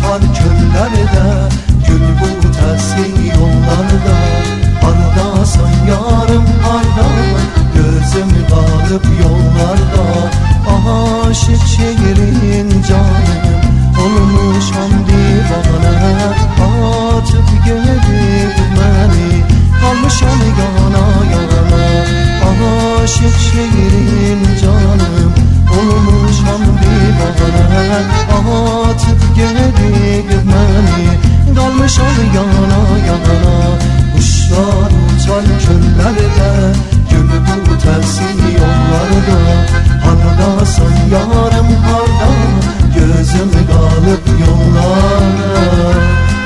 uçar köllerde, gül bu tersi yollarda. Hardasan yarım harda, gözüm kalıp yollarda. Aşık şehrin canım olmuşam divane, atıp gidip beni kalmışam yana yana. Aşık şehrin canım olmuşam divane, atıp gidip beni kalmışam yana yana. Kuşlar uçar köllerde, gül bu tersi yollarda. Hardasan yarım harda, gözüm kalıp yollarda.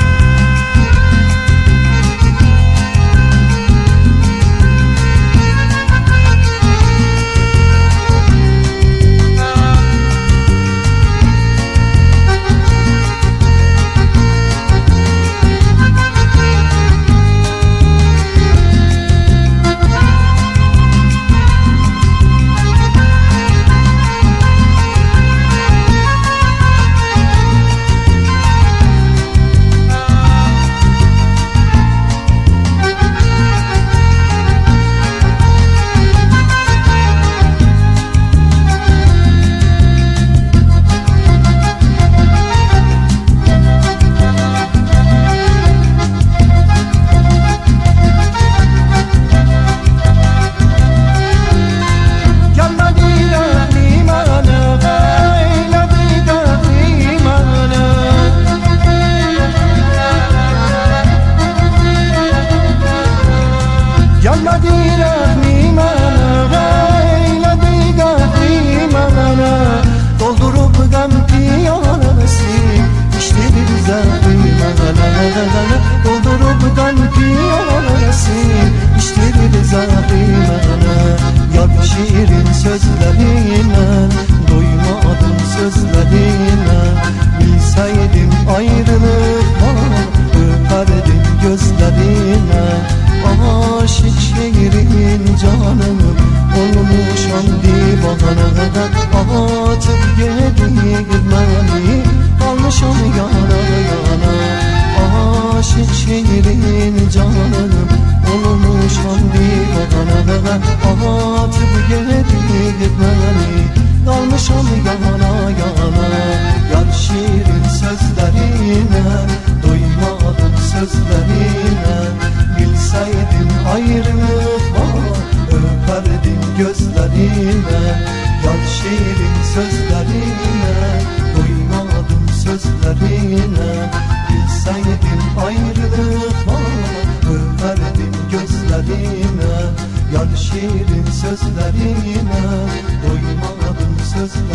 Doldurup gam piyanesi, işlerim zahimene. Doldurup gam piyanesi, işlerim zahimene. Yar şiirin sözlerine, doymadım sözlerine. Bilseydim ayrılık bana, öperdim gözlerine. Aşık şehrin canım olmuşam divane, atıp gidip beni kalmışam yana yana. Aşık şehrin canım olmuşam divane, atıp gidip beni kalmışam yana yana. Yar şiirin sözlerine, doymadım sözlerine. Bilseydim ayrılık bana, öperdim gözlerine. Yar şiirin sözlerine, doymadım sözlerine. Bilseydim ayrılık bana, öperdim gözlerine. Yar şiirin sözlerine, doymadım sözlerine.